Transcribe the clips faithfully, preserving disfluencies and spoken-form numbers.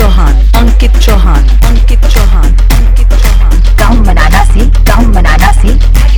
चौहान, अंकित चौहान, अंकित चौहान, अंकित चौहान। गाँव मनाना से, गाँव मनाना से।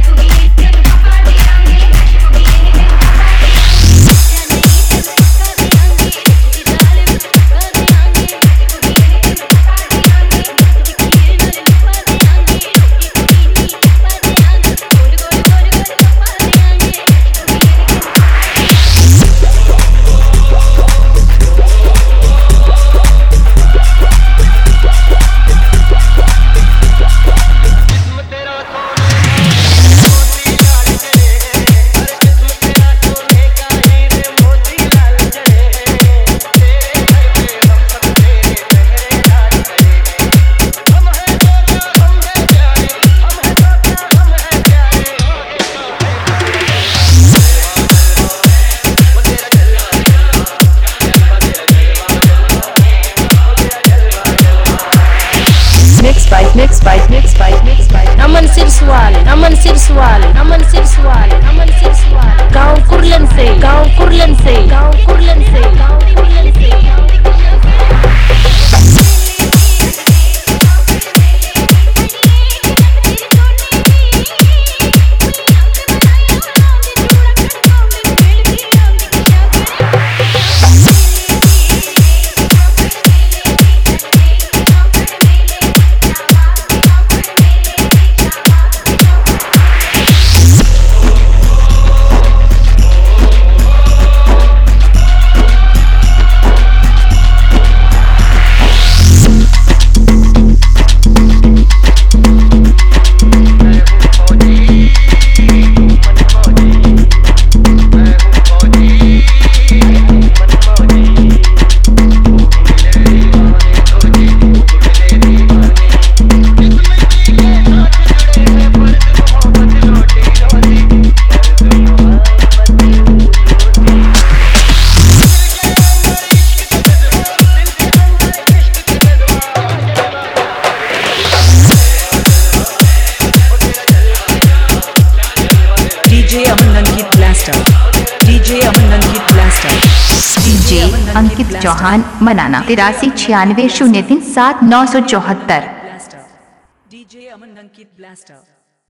Mix by mix by mix by mix by Aman Sirswale, Aman Sirswale, Aman Sirswale, Aman Sirswale. गाँव कुर्लन से, गाँव कुर्लन से, गाँव कुर्लन से, गाँव कुर्लन से, गाँव DJ Aman Ankit blaster, DJ Aman Ankit blaster. DJ Ankit Chauhan मनाना तिरासी छियानवे शून्य तीन सात नौ सौ चौहत्तर। DJ Aman Ankit blaster.